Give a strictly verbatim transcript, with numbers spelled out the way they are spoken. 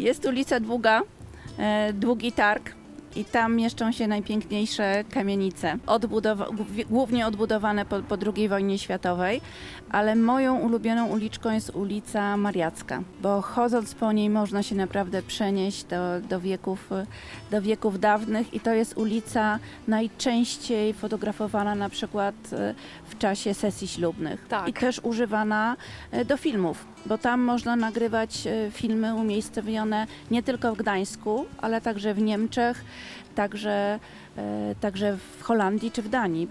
Jest ulica Długa, e, Długi Targ. I tam mieszczą się najpiękniejsze kamienice, odbudowa- głównie odbudowane po, po drugiej wojnie światowej, ale moją ulubioną uliczką jest ulica Mariacka, bo chodząc po niej można się naprawdę przenieść do, do, wieków, do wieków dawnych i to jest ulica najczęściej fotografowana na przykład w czasie sesji ślubnych. Tak. I też używana do filmów, bo tam można nagrywać filmy umiejscowione nie tylko w Gdańsku, ale także w Niemczech, także, także w Holandii czy w Danii.